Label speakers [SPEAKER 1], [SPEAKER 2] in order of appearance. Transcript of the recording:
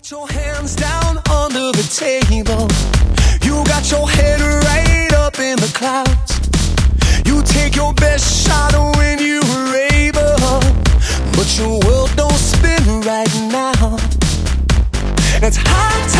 [SPEAKER 1] got your hands down under the table. You got your head right up in the clouds. You take your best shot when you're able, but your world don't spin right now. It's hard